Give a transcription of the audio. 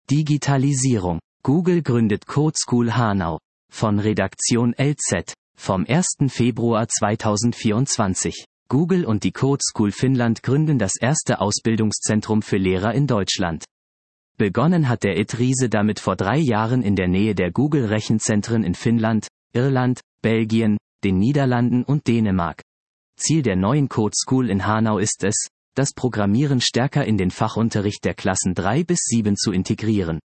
Digitalisierung. Google gründet Code School Hanau. Von Redaktion LZ. Vom 1. Februar 2024. Google und die Code School Finnland gründen das erste Ausbildungszentrum für Lehrer in Deutschland. Begonnen hat der IT-Riese damit vor 3 Jahren in der Nähe der Google-Rechenzentren in Finnland, Irland, Belgien, den Niederlanden und Dänemark. Ziel der neuen Code School in Hanau ist es, das Programmieren stärker in den Fachunterricht der Klassen 3 bis 7 zu integrieren.